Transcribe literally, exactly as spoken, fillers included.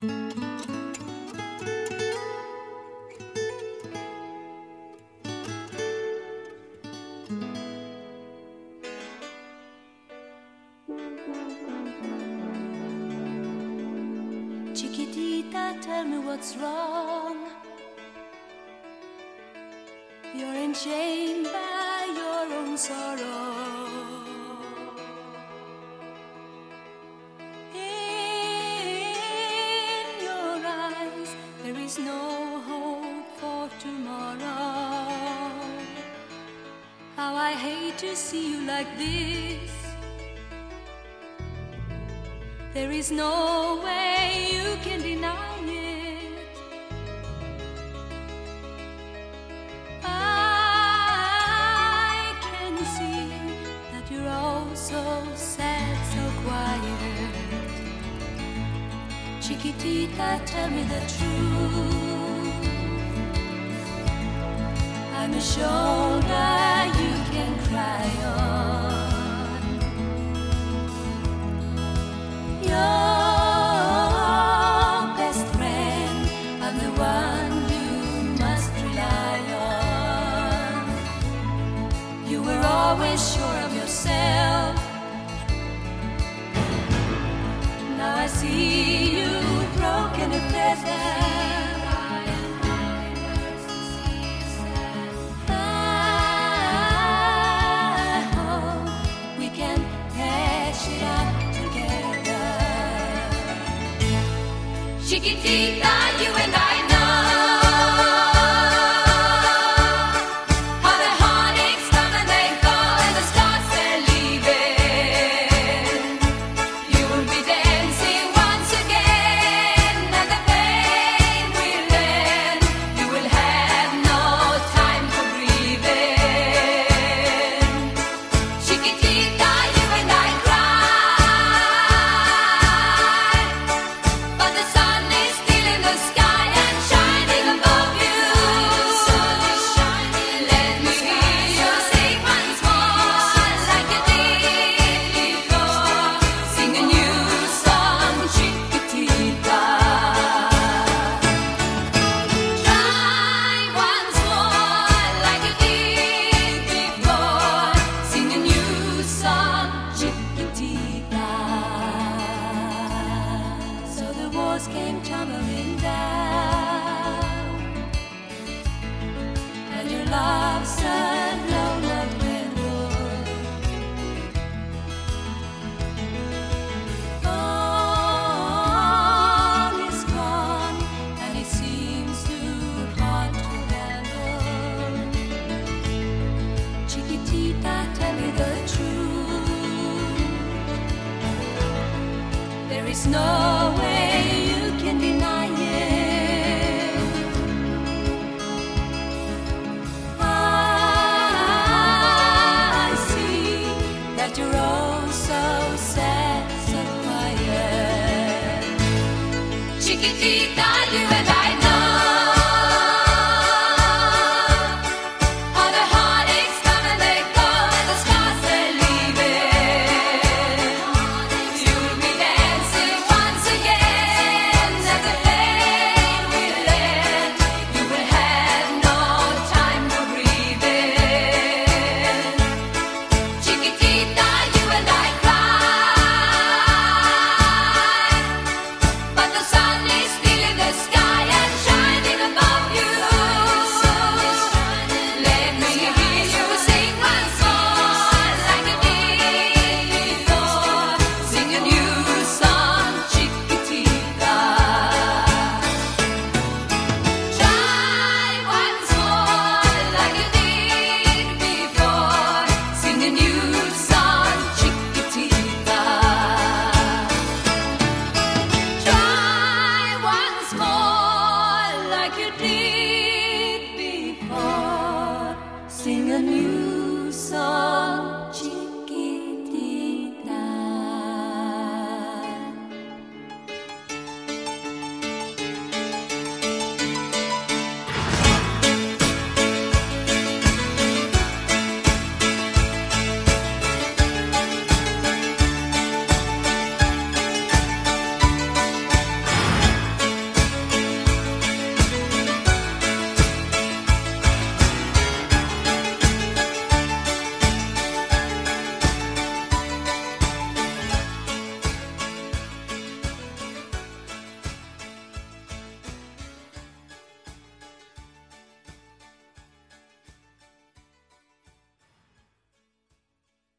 Chiquitita, tell me what's wrong. You're enchained by your own sorrow. In your eyes, there is no hope for tomorrow. How I hate to see you like this. There is no way you can deny it. I can see that you're all so sad, so quiet. Chiquitita, tell me the truth. I'm a shoulder you can cry on. Your best friend, I'm the one you must rely on. You were always sure of yourself. Now I see you broken and feathered. Chiquitita, you and I know how the heartaches come and they go and the stars they're leaving. You will be dancing once again and the pain will end. You will have no time for breathing. Chiquitita, you and I cry, but the sun the sky and shining above you. Let me hear you sing once more like you did before. Sing a new song, Chiquitita. Try once more like you did before. Sing a new song, Chiquitita. So the walls came tumbling down, and your love said no love dwindled. All is gone, and it seems too hard to handle. Chiquitita, tell me the truth. There is no way you can deny it. I see that you're all so sad, so quiet. Chiquitita, you and I